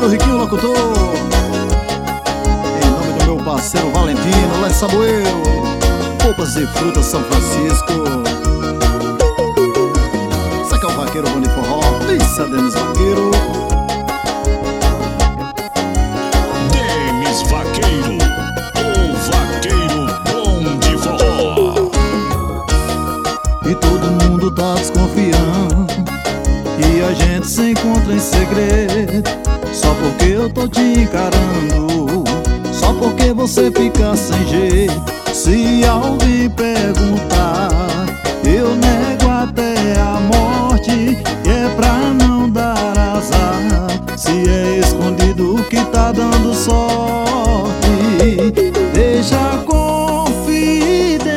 parceiro Riquinho Locutor, em nome do meu parceiro Valentino, lá em Saboeiro, Polpas e Frutas São Francisco. Esse aqui é o vaqueiro bom de forró, Pizza Denis Vaqueiro. Denis Vaqueiro, o vaqueiro bom de forró. E todo mundo tá desconfiando que a gente se encontra em segredo, só porque eu tô te encarando, só porque você fica sem jeito. Se alguém perguntar, eu nego até a morte, e é pra não dar azar. Se é escondido que tá dando sorte, deixa confidencial.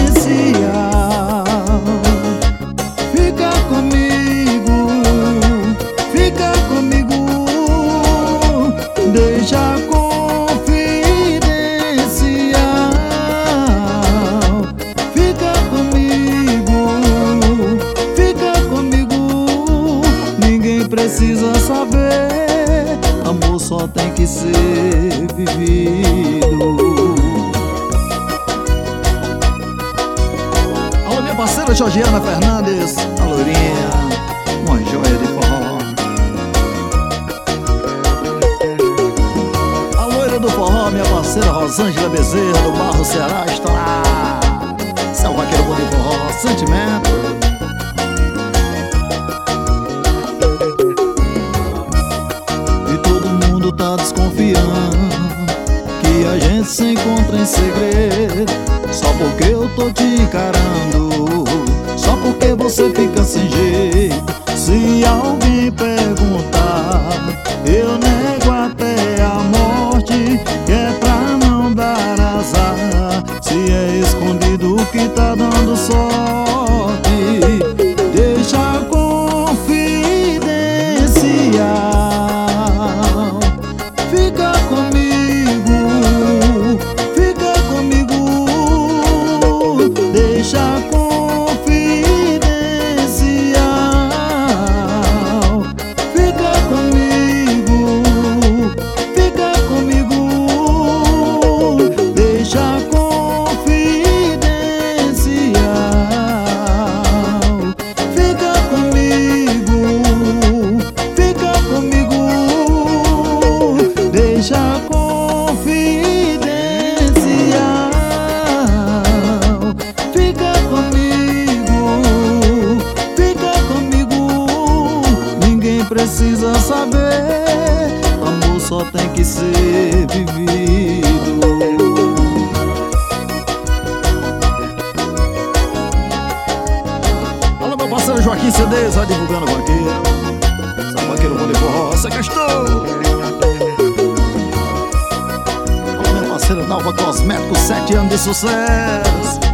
Fica comigo, deixa confidencial. Fica comigo, ninguém precisa saber. Amor só tem que ser vivido. Alô, minha parceira Georgiana Fernandes, a loirinha, uma joia de forró. A loira do forró, minha parceira Rosângela Bezerra, do Barro Ceará, está lá. Esse é o vaqueiro bom de forró, sentimento. E todo mundo tá desconfiando que a gente se encontra em segredo, só porque eu tô te encarando, só porque você fica sem jeito. Se alguém perguntar, eu nego até a morte, que é pra não dar azar. Se é escondido que tá dando sorte, deixa confidencial. Fica comigo, deixa confidencial. Fica comigo, deixa confidencial. Fica comigo, deixa confidencial. Fica comigo, ninguém precisa saber. Amor só tem que ser vivido. Alô, meu parceiro Joaquim CDs, vai divulgando o vaqueiro. Esse é o vaqueiro bom de forró, você gastou. Alô, minha parceira Nova Cosméticos, 7 anos de sucesso.